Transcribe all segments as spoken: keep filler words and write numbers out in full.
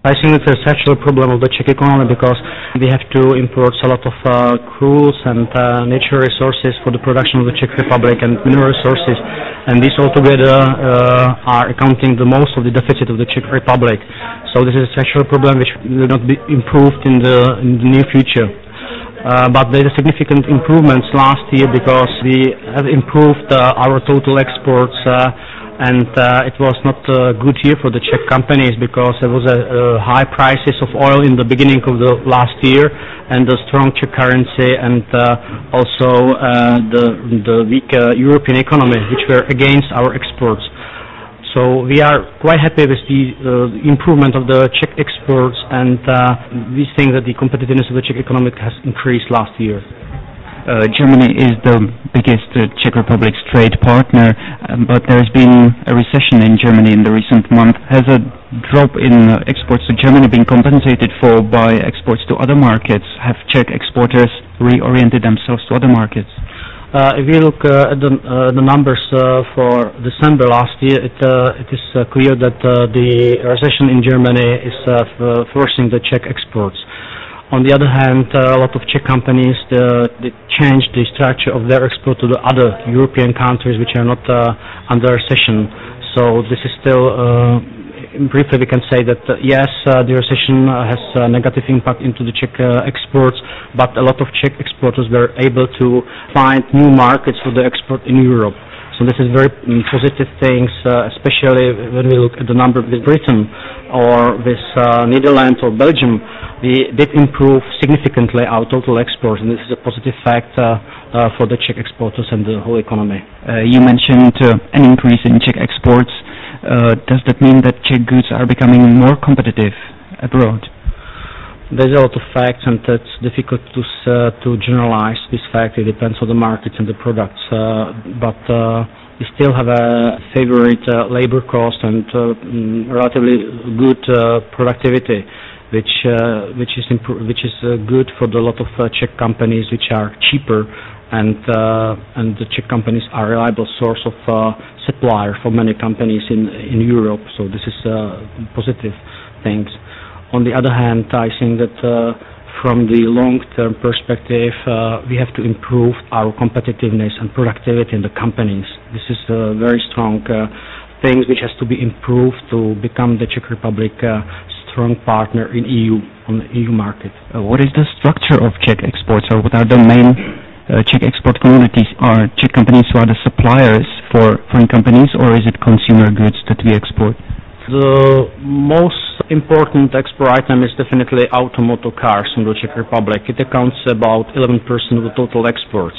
I think it's a structural problem of the Czech economy because we have to import a lot of uh, cruise and uh, natural resources for the production of the Czech Republic and mineral resources, and these altogether uh, are accounting the most of the deficit of the Czech Republic. So this is a structural problem which will not be improved in the, in the near future. Uh, but there are significant improvements last year because we have improved uh, our total exports. Uh, And uh, it was not a good year for the Czech companies because there was a, a high prices of oil in the beginning of the last year, and the strong Czech currency, and uh, also uh, the the weak uh, European economy, which were against our exports. So we are quite happy with the uh, improvement of the Czech exports, and uh, we think that the competitiveness of the Czech economy has increased last year. Uh, Germany is the biggest uh, Czech Republic's trade partner, um, but there's been a recession in Germany in the recent month. Has a drop in uh, exports to Germany been compensated for by exports to other markets? Have Czech exporters reoriented themselves to other markets? Uh, if we look uh, at the, uh, the numbers uh, for December last year, it, uh, it is uh, clear that uh, the recession in Germany is uh, f forcing the Czech exports. On the other hand, uh, a lot of Czech companies uh, they changed the structure of their export to the other European countries which are not uh, under recession. So this is still, uh, briefly we can say that uh, yes, uh, the recession uh, has a negative impact into the Czech uh, exports, but a lot of Czech exporters were able to find new markets for the export in Europe. So this is very um, positive things, uh, especially when we look at the number with Britain or with uh, Netherlands or Belgium. We did improve significantly our total exports, and this is a positive fact uh, uh, for the Czech exporters and the whole economy. Uh, you mentioned uh, an increase in Czech exports. Uh, does that mean that Czech goods are becoming more competitive abroad? There's a lot of facts, and it's difficult to uh, to generalize this fact. It depends on the markets and the products, uh, but uh, we still have a favorite uh, labor cost and uh, mm, relatively good uh, productivity, which uh, which is which is uh, good for the lot of uh, Czech companies, which are cheaper, and uh, and the Czech companies are a reliable source of uh, supplier for many companies in in Europe. So this is uh, positive things. On the other hand, I think that uh, from the long-term perspective, uh, we have to improve our competitiveness and productivity in the companies. This is a very strong uh, thing which has to be improved to become the Czech Republic uh, strong partner in E U, on the E U market. Uh, what is the structure of Czech exports, or what are the main uh, Czech export communities? Are Czech companies who are the suppliers for foreign companies, or is it consumer goods that we export? The most important export item is definitely automotive cars in the Czech Republic. It accounts about eleven percent of the total exports.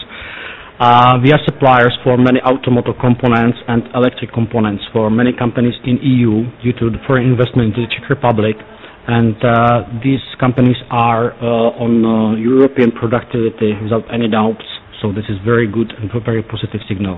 Uh, we are suppliers for many automotive components and electric components for many companies in E U due to the foreign investment into the Czech Republic, and uh, these companies are uh, on uh, European productivity without any doubts. So this is very good and a very positive signal.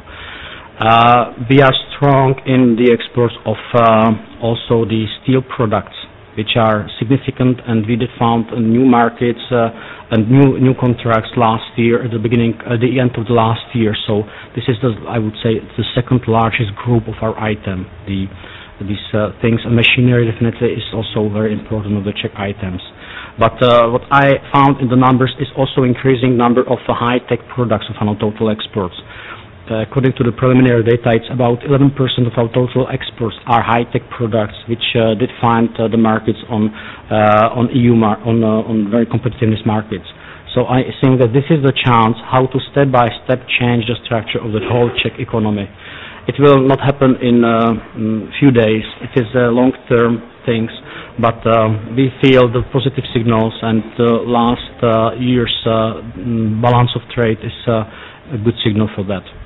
Uh, we are strong in the exports of uh, also the steel products, which are significant, and we did found uh, new markets uh, and new new contracts last year at the beginning, at the end of the last year. So this is the, I would say, the second largest group of our item. The these uh, things, and machinery definitely is also very important of the Czech items. But uh, what I found in the numbers is also increasing number of uh, high-tech products of our total exports. Uh, according to the preliminary data, it's about eleven percent of our total exports are high-tech products, which uh, did find uh, the markets on uh, on E U mar on uh, on very competitiveness markets. So I think that this is the chance how to step by step change the structure of the whole Czech economy. It will not happen in a uh, few days. It is uh, long-term things, but uh, we feel the positive signals, and the last uh, year's uh, balance of trade is uh, a good signal for that.